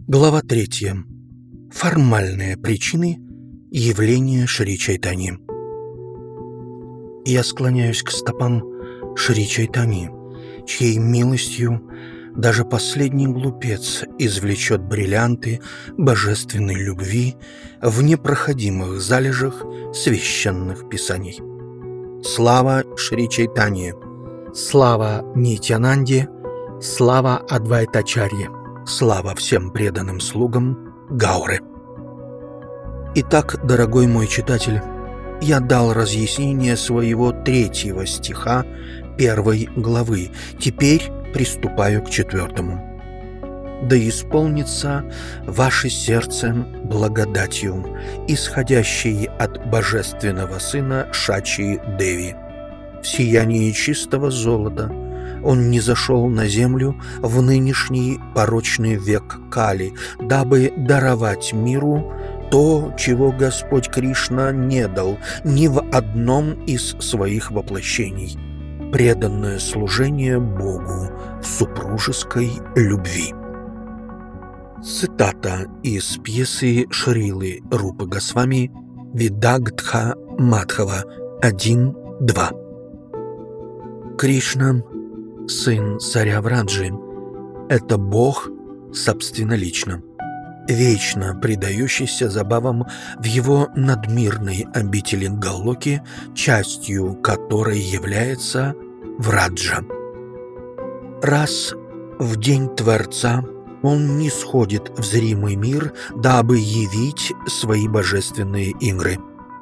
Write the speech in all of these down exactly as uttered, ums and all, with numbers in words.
Глава третья. Формальные причины явления Шри Чайтаньи. Я склоняюсь к стопам Шри Чайтаньи, чьей милостью даже последний глупец извлечет бриллианты божественной любви в непроходимых залежах священных писаний. Слава Шри Чайтаньи! Слава Нитьянанде! Слава Адвайтачарье! Слава всем преданным слугам Гауры! Итак, дорогой мой читатель, я дал разъяснение своего третьего стиха первой главы. Теперь приступаю к четвертому. «Да исполнится ваше сердце благодатью, исходящей от божественного сына Шачи Деви. В сиянии чистого золота он низошел на землю в нынешний порочный век Кали, дабы даровать миру то, чего Господь Кришна не дал ни в одном из своих воплощений – преданное служение Богу в супружеской любви». Цитата из пьесы Шрилы Рупы Госвами «Видагдха Мадхава» один два. Кришна, сын царя Враджи, это Бог собственнолично, вечно предающийся забавам в его надмирной обители Галлоки, частью которой является Враджа. Раз в день Творца он нисходит в зримый мир, дабы явить свои божественные игры.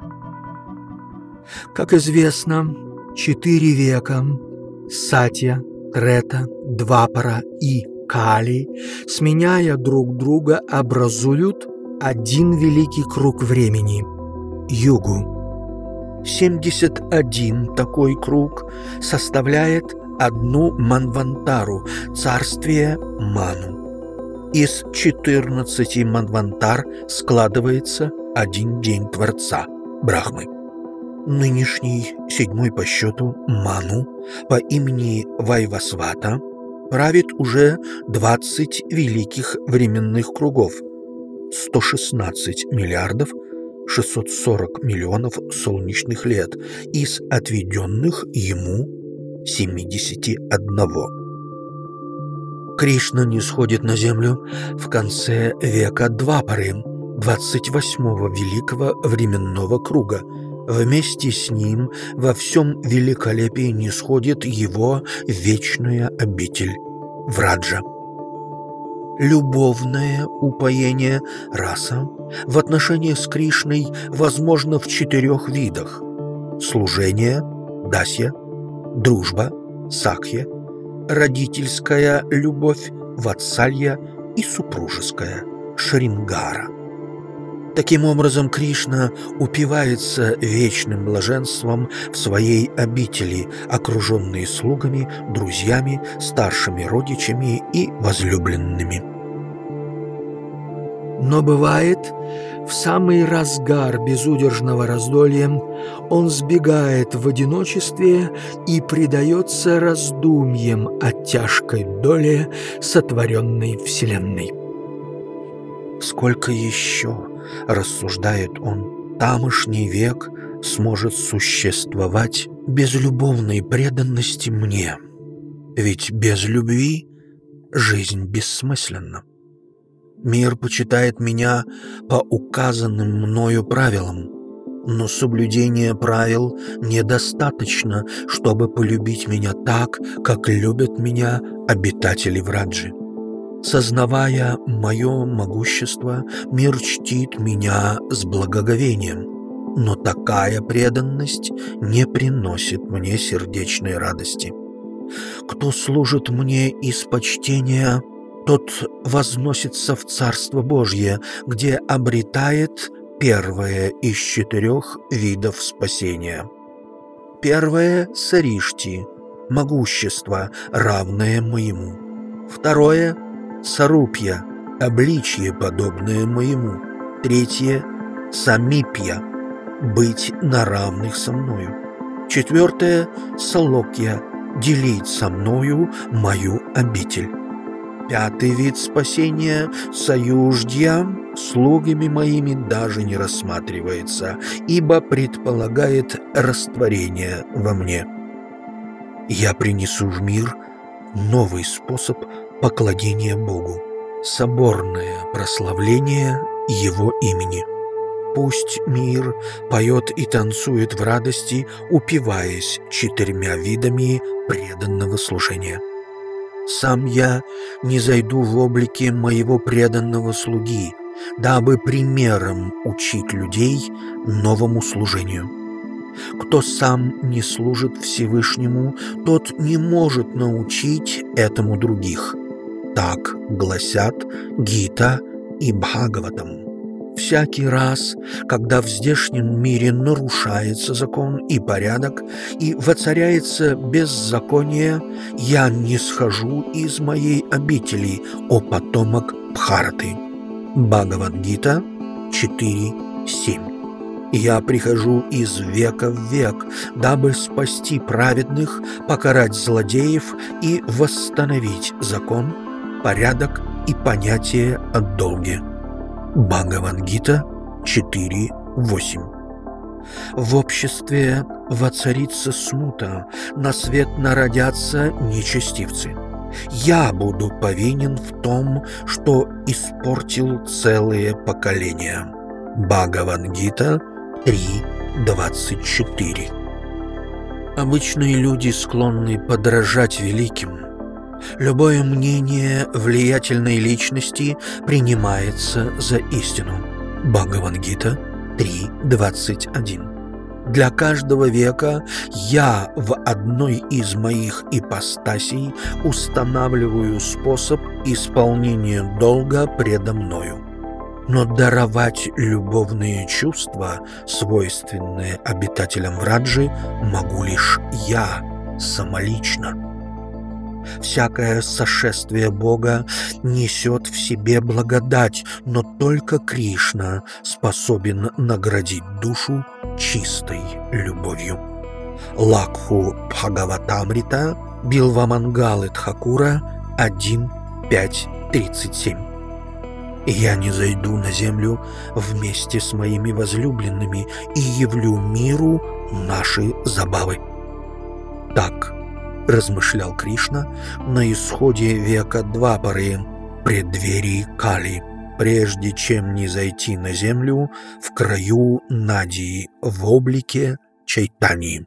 Как известно, четыре века Сатья, Трета, Двапара и Кали, сменяя друг друга, образуют один великий круг времени – Югу. семьдесят один такой круг составляет одну Манвантару – царствие Ману. Из четырнадцати Манвантар складывается один день Творца – Брахмы. Нынешний, седьмой по счету, Ману по имени Вайвасвата правит уже двадцать великих временных кругов, сто шестнадцать миллиардов шестьсот сорок миллионов солнечных лет из отведенных ему семидесяти одного. Кришна нисходит на землю в конце века Двапары, двадцать восьмого великого временного круга. Вместе с ним во всем великолепии нисходит его вечная обитель Враджа. Любовное упоение раса в отношении с Кришной возможно в четырех видах: служение, дасья, дружба, сакхья, родительская любовь, ватсалья и супружеская, шрингара. Таким образом, Кришна упивается вечным блаженством в своей обители, окруженный слугами, друзьями, старшими родичами и возлюбленными. Но бывает, в самый разгар безудержного раздолья он сбегает в одиночестве и предается раздумьям о тяжкой доле сотворенной вселенной. Сколько еще, рассуждает он, тамошний век сможет существовать без любовной преданности мне? Ведь без любви жизнь бессмысленна. Мир почитает меня по указанным мною правилам, но соблюдение правил недостаточно, чтобы полюбить меня так, как любят меня обитатели Враджи. Сознавая мое могущество, мир чтит меня с благоговением, но такая преданность не приносит мне сердечной радости. Кто служит мне из почтения, тот возносится в Царство Божье, где обретает первое из четырех видов спасения. Первое – саришти, могущество, равное моему. Второе – сарупья, обличье, подобное моему. Третье – самипья, быть на равных со мною. Четвертое – салокья, делить со мною мою обитель. Пятый вид спасения — союждья — слугами моими даже не рассматривается, ибо предполагает растворение во мне. Я принесу в мир новый способ поклонения Богу, соборное прославление Его имени. Пусть мир поет и танцует в радости, упиваясь четырьмя видами преданного служения. Сам я не зайду в облике моего преданного слуги, дабы примером учить людей новому служению. Кто сам не служит Всевышнему, тот не может научить этому других. Так гласят Гита и Бхагаватам. Всякий раз, когда в здешнем мире нарушается закон и порядок, и воцаряется беззаконие, я не схожу из моей обители, о потомок Бхараты. Бхагавад-гита четыре семь. Я прихожу из века в век, дабы спасти праведных, покарать злодеев и восстановить закон, порядок и понятие о долге. Бхагавад-гита четыре восемь. В обществе воцарится смута, на свет народятся нечестивцы. Я буду повинен в том, что испортил целые поколения. Бхагавад-гита три двадцать четыре. Обычные люди склонны подражать великим. Любое мнение влиятельной личности принимается за истину. Бхагавад-гита три двадцать один. Для каждого века я в одной из моих ипостасей устанавливаю способ исполнения долга предо мною. Но даровать любовные чувства, свойственные обитателям Враджи, могу лишь я самолично. Всякое сошествие Бога несет в себе благодать, но только Кришна способен наградить душу чистой любовью. Лакху Бхагаватамрита, Билвамангалы Тхакура один пять тридцать семь. Я не зайду на землю вместе с моими возлюбленными и явлю миру наши забавы. Так размышлял Кришна на исходе века Двапары, преддверии Кали, прежде чем не зайти на землю в краю Надии в облике Чайтаньи.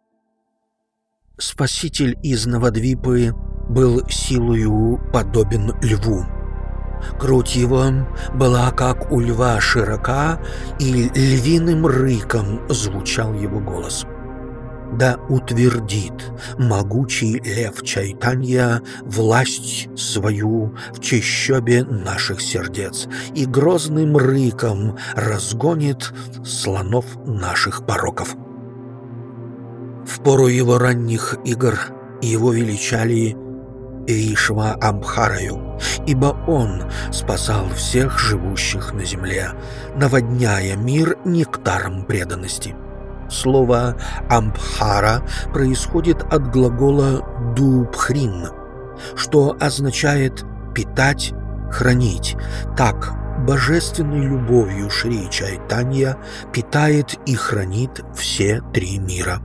Спаситель из Навадвипы был силою подобен льву. Грудь его была как у льва широка, и львиным рыком звучал его голос. Да утвердит могучий лев Чайтанья власть свою в чащобе наших сердец и грозным рыком разгонит слонов наших пороков. В пору его ранних игр его величали Вишва-Амбхараю, ибо он спасал всех живущих на земле, наводняя мир нектаром преданности. Слово «амбхара» происходит от глагола «дубхрин», что означает «питать», «хранить». Так, божественной любовью Шри Чайтанья питает и хранит все три мира.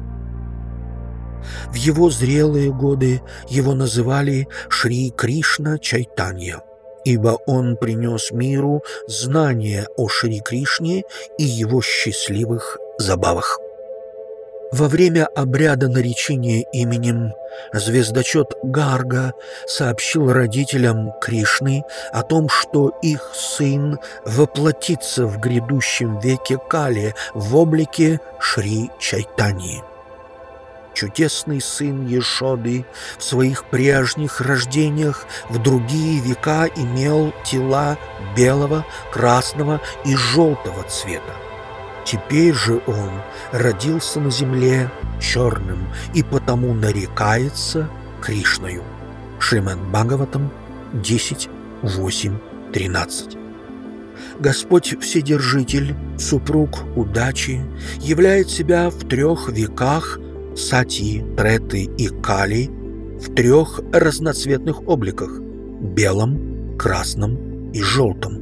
В его зрелые годы его называли Шри Кришна Чайтанья, ибо он принес миру знание о Шри Кришне и его счастливых забавах. Во время обряда наречения именем звездочет Гарга сообщил родителям Кришны о том, что их сын воплотится в грядущем веке Кали в облике Шри Чайтаньи. Чудесный сын Ешоды в своих прежних рождениях в другие века имел тела белого, красного и желтого цвета. Теперь же он родился на земле черным и потому нарекается Кришною. Шримад Бхагаватам десять восемь тринадцать. Господь Вседержитель, супруг удачи, являет себя в трех веках Сати, Треты и Кали в трех разноцветных обликах белом, красном и желтом.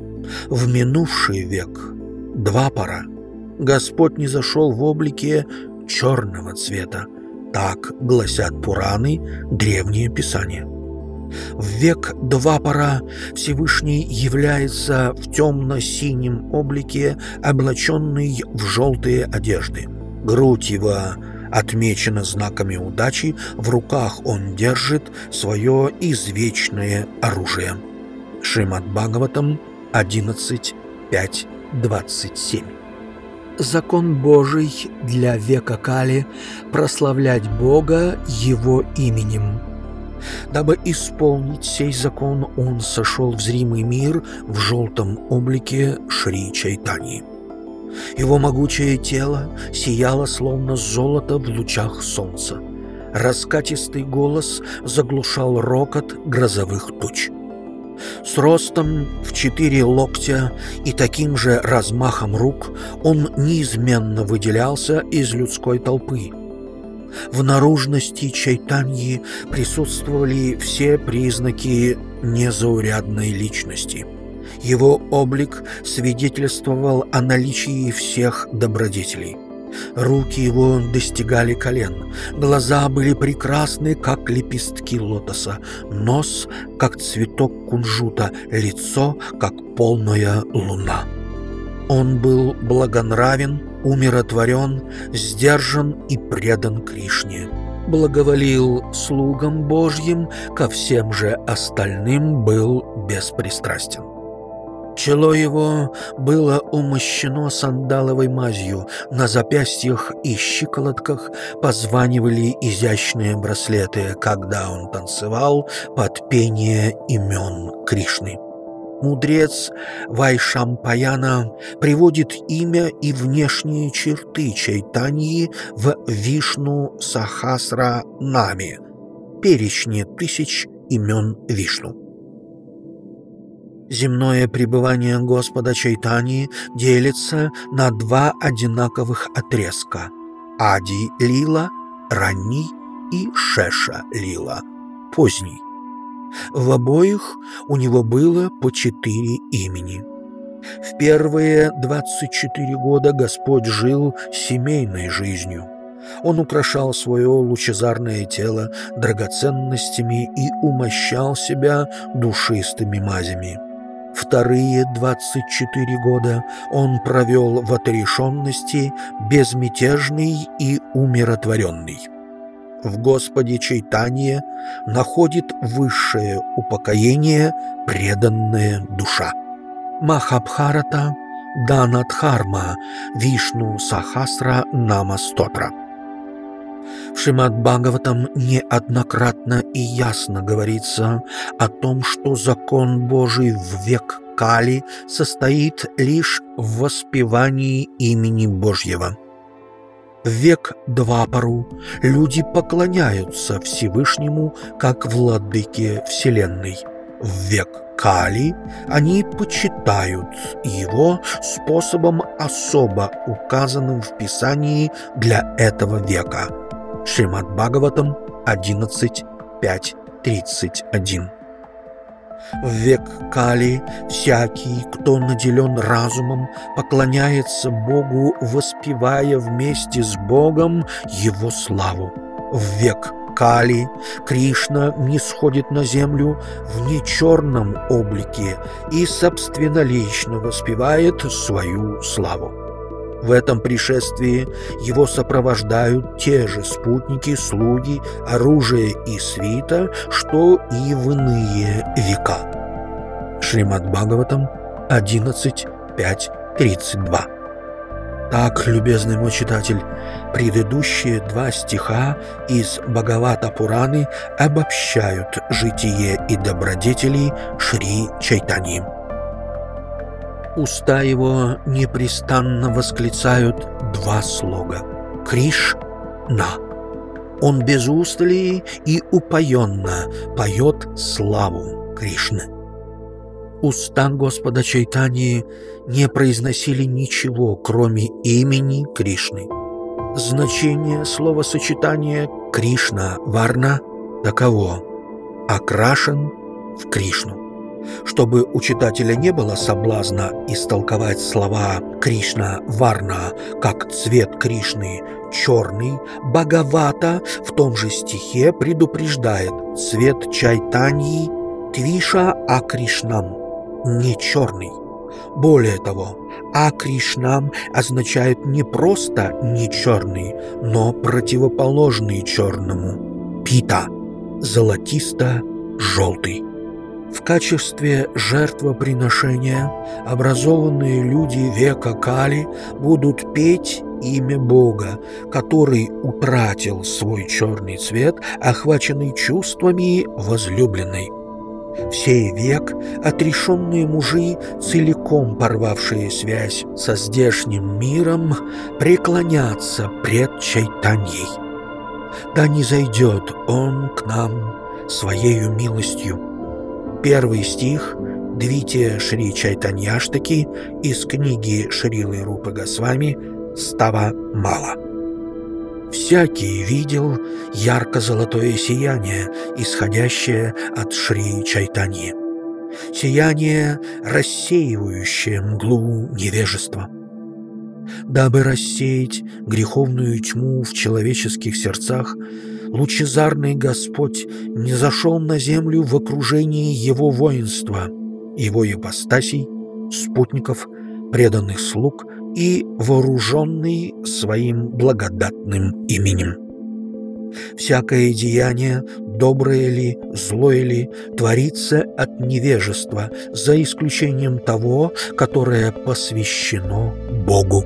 В минувший век, Двапара, Господь низошел в облике черного цвета, так гласят Пураны, древние писания. В век Двапара Всевышний является в темно-синем облике, облаченный в желтые одежды. Грудь его отмечена знаками удачи, в руках он держит свое извечное оружие. Шримад Бхагаватам одиннадцать пять двадцать семь. Закон Божий для века Кали – прославлять Бога Его именем. Дабы исполнить сей закон, он сошел в зримый мир в желтом облике Шри Чайтаньи. Его могучее тело сияло словно золото в лучах солнца. Раскатистый голос заглушал рокот грозовых туч. С ростом в четыре локтя и таким же размахом рук он неизменно выделялся из людской толпы. В наружности Чайтаньи присутствовали все признаки незаурядной личности. Его облик свидетельствовал о наличии всех добродетелей. Руки его достигали колен, глаза были прекрасны, как лепестки лотоса, нос, как цветок кунжута, лицо, как полная луна. Он был благонравен, умиротворен, сдержан и предан Кришне. Благоволил слугам Божьим, ко всем же остальным был беспристрастен. Чело его было умощено сандаловой мазью, на запястьях и щиколотках позванивали изящные браслеты, когда он танцевал под пение имен Кришны. Мудрец Вайшампаяна приводит имя и внешние черты Чайтаньи в Вишну Сахасра Наме, перечне тысяч имен Вишну. Земное пребывание Господа Чайтаньи делится на два одинаковых отрезка – Ади-лила, ранний, и Шеша-лила, поздний. В обоих у него было по четыре имени. В первые двадцать четыре года Господь жил семейной жизнью. Он украшал свое лучезарное тело драгоценностями и умощал себя душистыми мазями. Вторые двадцать четыре года он провел в отрешенности, безмятежный и умиротворенный. В Господе Чайтанье находит высшее упокоение преданная душа. Махабхарата Данадхарма Вишну Сахасра Нама Стотра. В Шримад Бхагаватам неоднократно и ясно говорится о том, что закон Божий в век Кали состоит лишь в воспевании имени Божьего. В век Двапару люди поклоняются Всевышнему как владыке Вселенной. В век Кали они почитают его способом, особо указанным в Писании для этого века. Шримад Бхагаватам одиннадцать пять тридцать один. В век Кали всякий, кто наделен разумом, поклоняется Богу, воспевая вместе с Богом Его славу. В век Кали Кришна нисходит на землю в нечерном облике и собственнолично воспевает свою славу. В этом пришествии его сопровождают те же спутники, слуги, оружие и свита, что и в иные века. Шримад Бхагаватам одиннадцать пять тридцать два. Так, любезный мой читатель, предыдущие два стиха из Бхагавата Пураны обобщают житие и добродетели Шри Чайтаньи. Уста его непрестанно восклицают два слога – Кришна. Он без устали и упоенно поет славу Кришны. Уста Господа Чайтаньи не произносили ничего, кроме имени Кришны. Значение словосочетания «Кришна Варна» таково: окрашен, в Кришну. Чтобы у читателя не было соблазна истолковать слова «Кришна Варна» как цвет Кришны черный, Бхагавата в том же стихе предупреждает: цвет Чайтаньи Твиша Акришнам, не черный. Более того, Акришнам означает не просто не черный, но противоположный черному — пита, золотисто-желтый. В качестве жертвоприношения образованные люди века Кали будут петь имя Бога, который утратил свой черный цвет, охваченный чувствами возлюбленной. В сей век отрешенные мужи, целиком порвавшие связь со здешним миром, преклонятся пред Чайтаньей. Да низойдет он к нам своею милостью. Первый стих Двития Шри Чайтаньяштаки из книги Шрилы Рупы Госвами «Става Мала». «Всякий видел ярко-золотое сияние, исходящее от Шри Чайтаньи. Сияние, рассеивающее мглу невежества. Дабы рассеять греховную тьму в человеческих сердцах, лучезарный Господь низошел на землю в окружении Его воинства, Его ипостасей, спутников, преданных слуг и вооруженный Своим благодатным именем. Всякое деяние, доброе ли, злое ли, творится от невежества, за исключением того, которое посвящено Богу.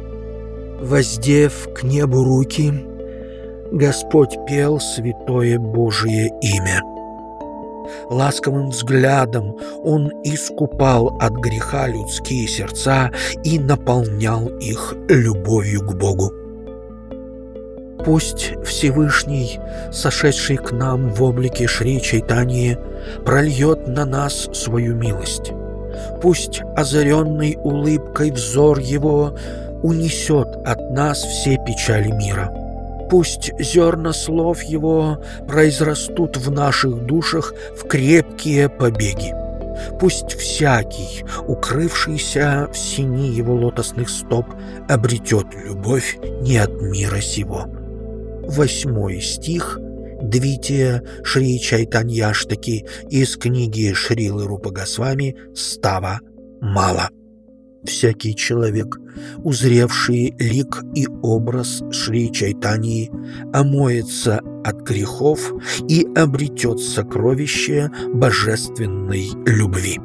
Воздев к небу руки, Господь пел святое Божие имя. Ласковым взглядом Он искупал от греха людские сердца и наполнял их любовью к Богу. Пусть Всевышний, сошедший к нам в облике Шри Чайтаньи, прольет на нас свою милость. Пусть озаренный улыбкой взор Его унесет от нас все печали мира. Пусть зерна слов Его произрастут в наших душах в крепкие побеги. Пусть всякий, укрывшийся в сени Его лотосных стоп, обретет любовь не от мира сего. Восьмой стих Двития Шри Чайтаньяштаки из книги Шрилы Рупы Госвами «Става Мала». Всякий человек, узревший лик и образ Шри Чайтаньи, омоется от грехов и обретет сокровище божественной любви.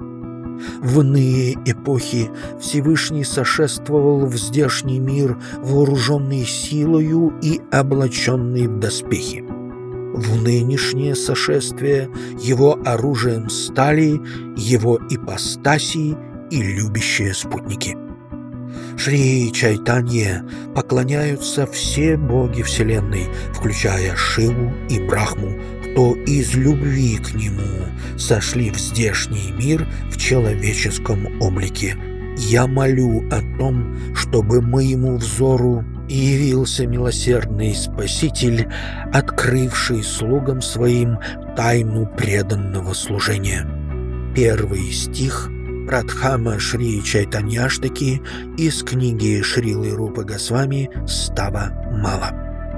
В иные эпохи Всевышний сошествовал в здешний мир, вооруженный силою и облаченный в доспехи. В нынешнее сошествие Его оружием стали Его ипостаси и любящие спутники. Шри Чайтанье поклоняются все боги Вселенной, включая Шиву и Брахму, кто из любви к Нему сошли в здешний мир в человеческом облике. Я молю о том, чтобы моему взору явился милосердный Спаситель, открывший слугам Своим тайну преданного служения. Первый стих Радхама Шри Чайтаньяштаки из книги Шрилы Рупы Госвами «Става Мала».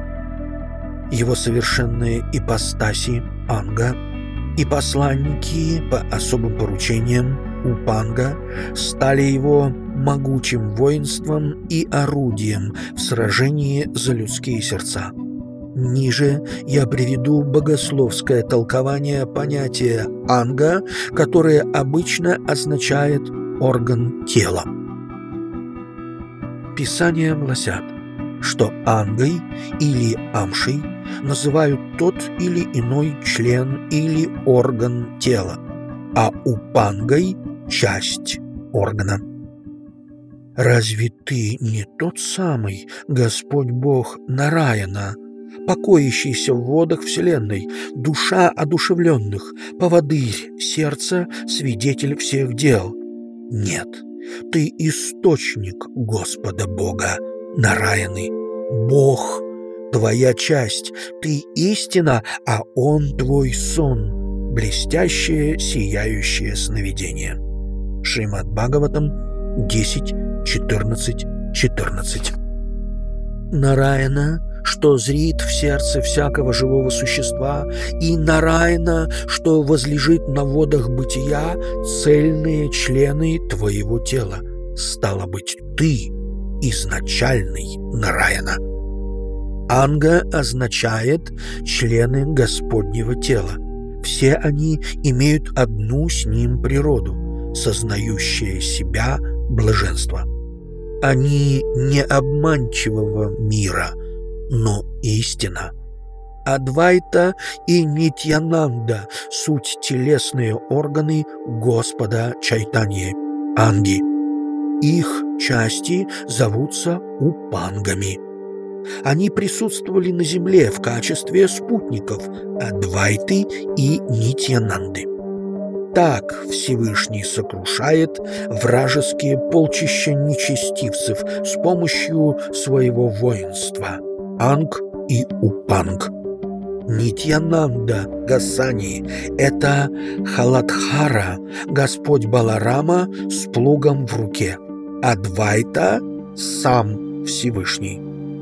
Его совершенные ипостаси Анга и посланники по особым поручениям Упанга стали его могучим воинством и орудием в сражении за людские сердца. Ниже я приведу богословское толкование понятия «анга», которое обычно означает «орган тела». Писания гласят, что ангой или амшей называют тот или иной член или орган тела, а упангой – часть органа. Разве ты не тот самый Господь Бог Нараяна, покоящийся в водах Вселенной, душа одушевленных, поводырь сердца, свидетель всех дел? Нет, ты источник Господа Бога Нараяны, Бог — твоя часть, ты истина, а Он твой сон, блестящее, сияющее сновидение. Шримад Бхагаватам десять, четырнадцать, четырнадцать. Нараяна, что зрит в сердце всякого живого существа, и Нараяна, что возлежит на водах бытия, цельные члены твоего тела. Стало быть, ты изначальный Нараяна. Анга означает члены Господнего тела. Все они имеют одну с ним природу, сознающее себя блаженство. Они не обманчивого мира, но истина. Адвайта и Нитьянанда — суть телесные органы Господа Чайтаньи, Анги. Их части зовутся упангами. Они присутствовали на земле в качестве спутников Адвайты и Нитьянанды. Так Всевышний сокрушает вражеские полчища нечестивцев с помощью своего воинства Анг и Упанг. Нитьянанда Гасани — это Халадхара, Господь Баларама с плугом в руке. Адвайта — сам Всевышний.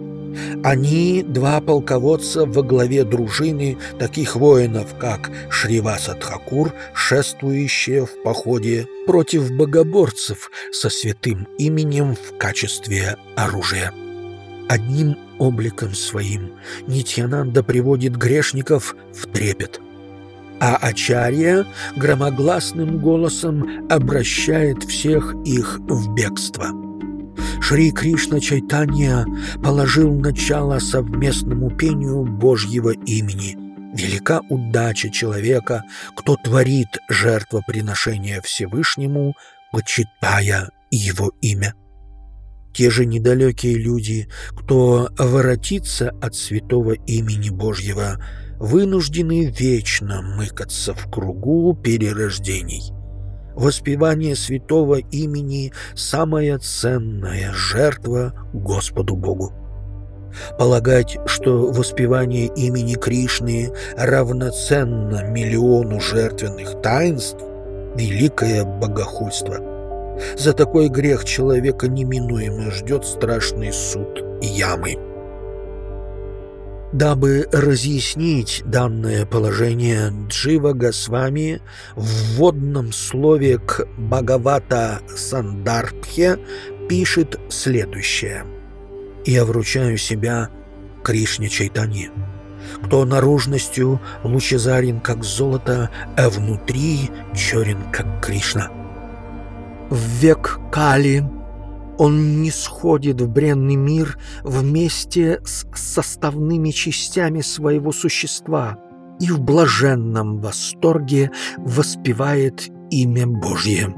Они два полководца во главе дружины таких воинов, как Шриваса Тхакур, шествующие в походе против богоборцев со святым именем в качестве оружия. Одним обликом своим Нитьянанда приводит грешников в трепет, а Ачарья громогласным голосом обращает всех их в бегство. Шри Кришна Чайтанья положил начало совместному пению Божьего имени. Велика удача человека, кто творит жертвоприношение Всевышнему, почитая его имя. Те же недалекие люди, кто воротится от святого имени Божьего, вынуждены вечно мыкаться в кругу перерождений. Воспевание святого имени – самая ценная жертва Господу Богу. Полагать, что воспевание имени Кришны равноценно миллиону жертвенных таинств – великое богохульство. За такой грех человека неминуемо ждет страшный суд ямы. Дабы разъяснить данное положение, Джива Госвами в вводном слове к Бхагавата Сандарбхе пишет следующее: «Я вручаю себя Кришне Чайтанье, кто наружностью лучезарен, как золото, а внутри черен, как Кришна. В век Кали он не сходит в бренный мир вместе с составными частями своего существа и в блаженном восторге воспевает имя Божье».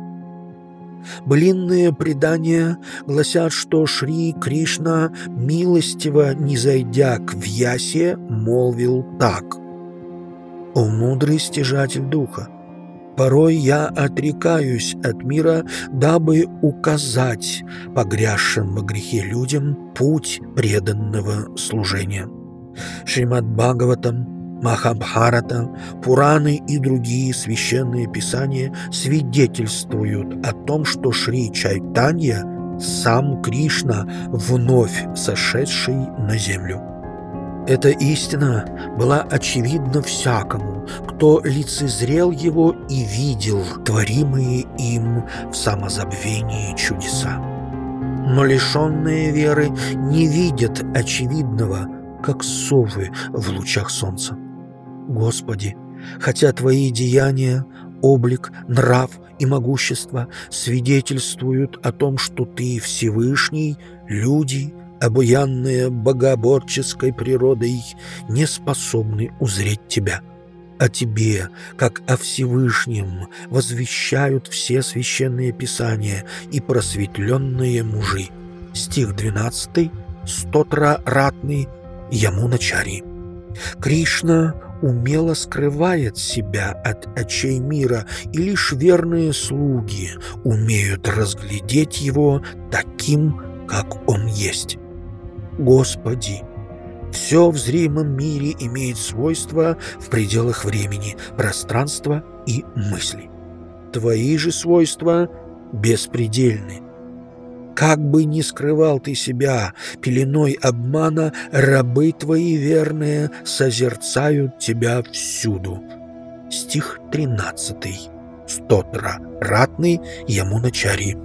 Былинные предания гласят, что Шри Кришна, милостиво низойдя к Вьясе, молвил так: «О мудрый стяжатель духа, порой я отрекаюсь от мира, дабы указать погрязшим во грехе людям путь преданного служения». Шримад Бхагаватам, Махабхарата, Пураны и другие священные писания свидетельствуют о том, что Шри Чайтанья – сам Кришна, вновь сошедший на землю. Эта истина была очевидна всякому, кто лицезрел его и видел творимые им в самозабвении чудеса. Но лишенные веры не видят очевидного, как совы в лучах солнца. Господи, хотя Твои деяния, облик, нрав и могущество свидетельствуют о том, что Ты Всевышний, люди, обуянные богоборческой природой, не способны узреть Тебя. О Тебе, как о Всевышнем, возвещают все священные писания и просветленные мужи. Стих двенадцатый, стотра ратный, Ямуначари. Кришна умело скрывает себя от очей мира, и лишь верные слуги умеют разглядеть его таким, как он есть. Господи, Все в зримом мире имеет свойства в пределах времени, пространства и мысли. Твои же свойства беспредельны. Как бы ни скрывал ты себя пеленой обмана, рабы твои верные созерцают тебя всюду. Стих тринадцатый. Стотра ратный Ямуначарьи.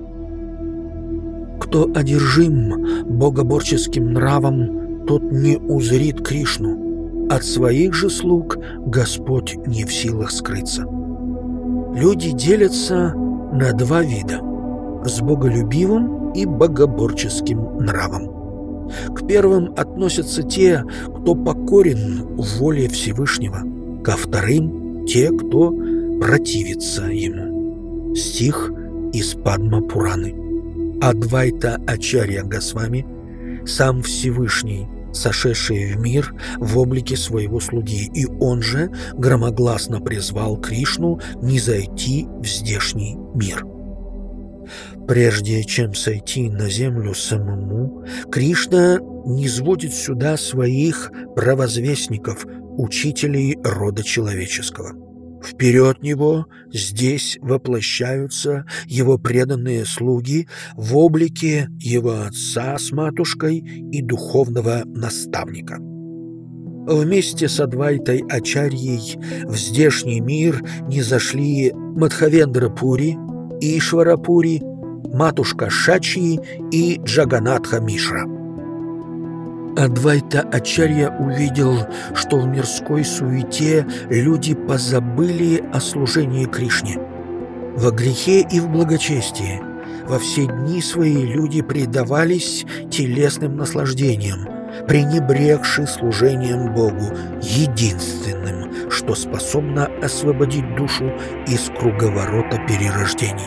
Кто одержим богоборческим нравом, тот не узрит Кришну. От своих же слуг Господь не в силах скрыться. Люди делятся на два вида – с боголюбивым и богоборческим нравом. К первым относятся те, кто покорен воле Всевышнего, ко вторым – те, кто противится ему. Стих из Падма-Пураны. Адвайта Ачарья Госвами, сам Всевышний, сошедший в мир в облике своего слуги, и он же громогласно призвал Кришну низойти в здешний мир. Прежде чем сойти на землю самому, Кришна низводит сюда своих провозвестников, учителей рода человеческого. Вперед него здесь воплощаются его преданные слуги в облике его отца с матушкой и духовного наставника. Вместе с Адвайтой Ачарьей в здешний мир низошли Мадхавендра Пури, Ишвара Пури, матушка Шачи и Джаганатха Мишра. Адвайта Ачарья увидел, что в мирской суете люди позабыли о служении Кришне. Во грехе и в благочестии во все дни свои люди предавались телесным наслаждениям, пренебрегши служением Богу, единственным, что способно освободить душу из круговорота перерождений.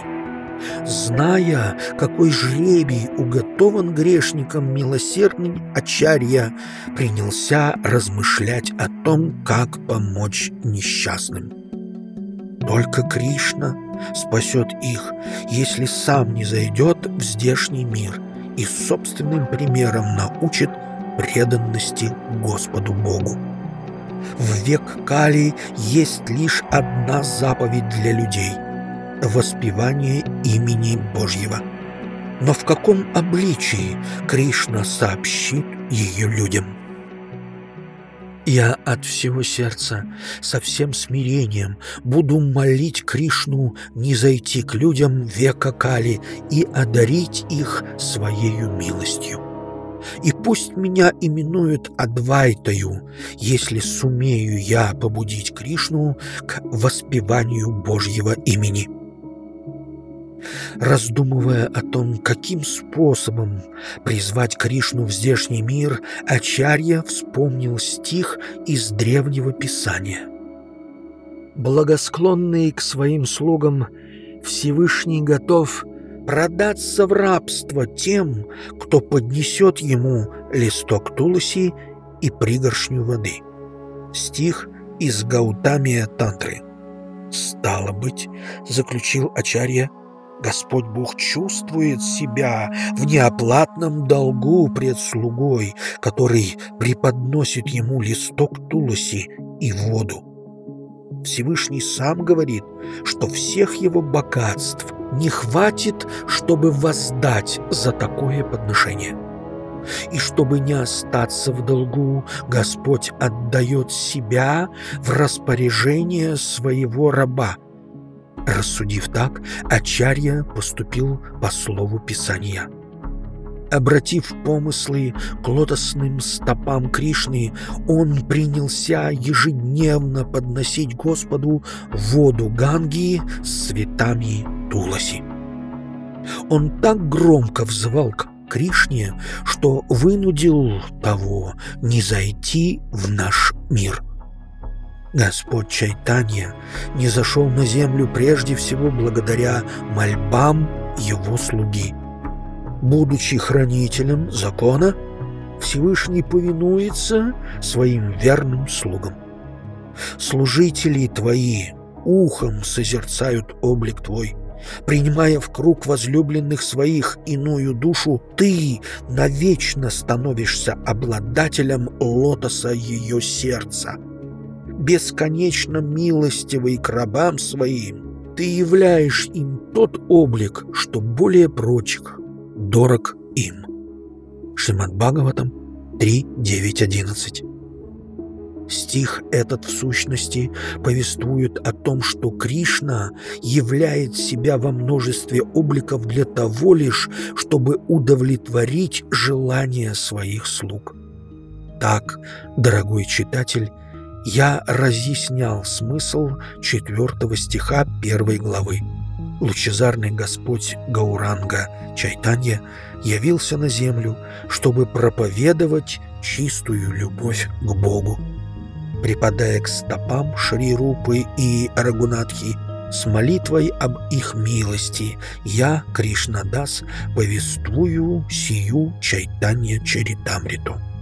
Зная, какой жребий уготован грешникам, милосердный Ачарья принялся размышлять о том, как помочь несчастным. Только Кришна спасет их, если сам не зайдет в здешний мир и собственным примером научит преданности Господу Богу. В век Кали есть лишь одна заповедь для людей – воспевание имени Божьего. Но в каком обличии Кришна сообщит ее людям? Я от всего сердца, со всем смирением, буду молить Кришну низойти к людям века Кали и одарить их своею милостью. И пусть меня именуют Адвайтою, если сумею я побудить Кришну к воспеванию Божьего имени. Раздумывая о том, каким способом призвать Кришну в здешний мир, Ачарья вспомнил стих из Древнего Писания. «Благосклонный к своим слугам, Всевышний готов продаться в рабство тем, кто поднесет ему листок туласи и пригоршню воды». Стих из Гаутамия Тантры. «Стало быть, — заключил Ачарья, — Господь Бог чувствует себя в неоплатном долгу пред слугой, который преподносит ему листок туласи и воду. Всевышний сам говорит, что всех его богатств не хватит, чтобы воздать за такое подношение. И чтобы не остаться в долгу, Господь отдает себя в распоряжение своего раба. Рассудив так, Ачарья поступил по слову Писания. Обратив помыслы к лотосным стопам Кришны, он принялся ежедневно подносить Господу воду Ганги с цветами туласи. Он так громко взывал к Кришне, что вынудил того не зайти в наш мир. Господь Чайтанья не зашел на землю прежде всего благодаря мольбам его слуги. Будучи хранителем закона, Всевышний повинуется своим верным слугам. Служители твои ухом созерцают облик твой, Принимая в круг возлюбленных своих иную душу, ты навечно становишься обладателем лотоса ее сердца. Бесконечно милостивый к рабам своим, ты являешь им тот облик, что более прочих дорог им. Шримад Бхагаватам три девять одиннадцать. Стих этот в сущности повествует о том, что Кришна являет себя во множестве обликов для того лишь, чтобы удовлетворить желания своих слуг. Так, дорогой читатель, я разъяснял смысл четвертого стиха первой главы. Лучезарный Господь Гауранга Чайтанья явился на землю, чтобы проповедовать чистую любовь к Богу. Припадая к стопам Шри Рупы и Рагунатхи с молитвой об их милости, я, Кришнадас, повествую сию Чайтанья Чаритамриту.